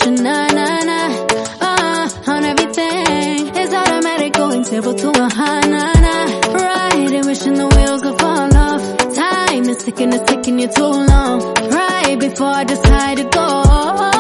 a na-na-na. On everything. It's automatic, going 0 to 100. Right, wishing the wheels will fall off. Time is ticking, it's taking you too long. Right before I decide to go.